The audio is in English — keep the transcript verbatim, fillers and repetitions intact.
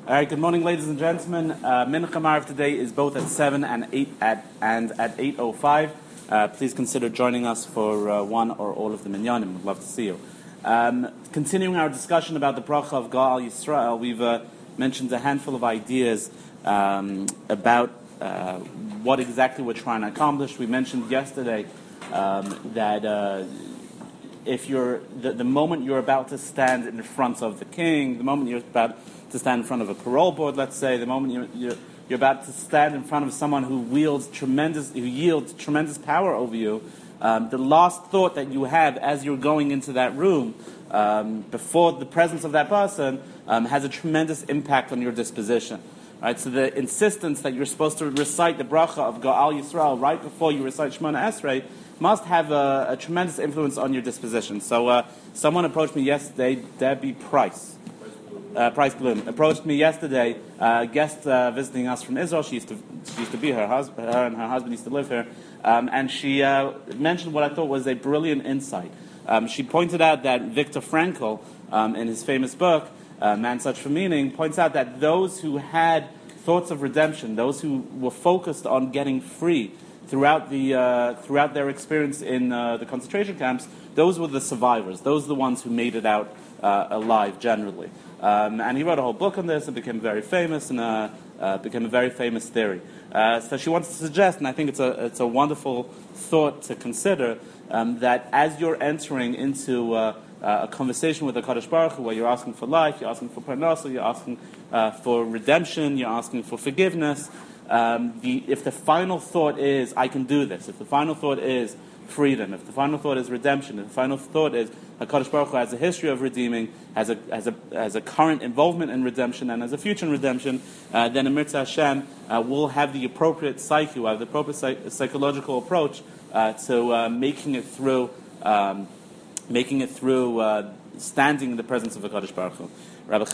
All right. Good morning, ladies and gentlemen. Uh, Mincha Marav today is both at seven and eight at and at eight o five. Uh, please consider joining us for uh, one or all of the minyanim. We'd love to see you. Um, continuing our discussion about the bracha of Gal Yisrael, we've uh, mentioned a handful of ideas um, about uh, what exactly we're trying to accomplish. We mentioned yesterday um, that uh, if you're the, the moment you're about to stand in front of the king, the moment you're about to stand in front of a parole board, let's say, the moment you're, you're, you're about to stand in front of someone who wields tremendous, who yields tremendous power over you, um, the last thought that you have as you're going into that room, um, before the presence of that person, um, has a tremendous impact on your disposition. Right, so the insistence that you're supposed to recite the bracha of Gal Yisrael right before you recite Shemona Esrei must have a, a tremendous influence on your disposition. So uh, someone approached me yesterday, Debbie Price. Uh, Price Bloom approached me yesterday, uh, guest uh, visiting us from Israel. She used to she used to be her husband, her and her husband used to live here, um, and she uh, mentioned what I thought was a brilliant insight. Um, she pointed out that Viktor Frankl, um, in his famous book uh, Man's Search for Meaning, points out that those who had thoughts of redemption, those who were focused on getting free throughout the uh, throughout their experience in uh, the concentration camps, those were the survivors. Those are the ones who made it out uh, alive generally. Um, and he wrote a whole book on this and became very famous and uh, uh, became a very famous theory. Uh, so she wants to suggest, and I think it's a it's a wonderful thought to consider, um, that as you're entering into uh, uh, a conversation with the Kadosh Baruch Hu, where you're asking for life, you're asking for parnasa, you're asking uh, for redemption, you're asking for forgiveness. Um, the, if the final thought is, I can do this, if the final thought is freedom, if the final thought is redemption, if the final thought is HaKadosh Baruch Hu has a history of redeeming, has a has a has a current involvement in redemption, and has a future in redemption, uh, then Emirtz Hashem uh, will have the appropriate psyche, have the appropriate psych- psychological approach uh, to uh, making it through, um, making it through uh, standing in the presence of HaKadosh Baruch Hu. Rabbi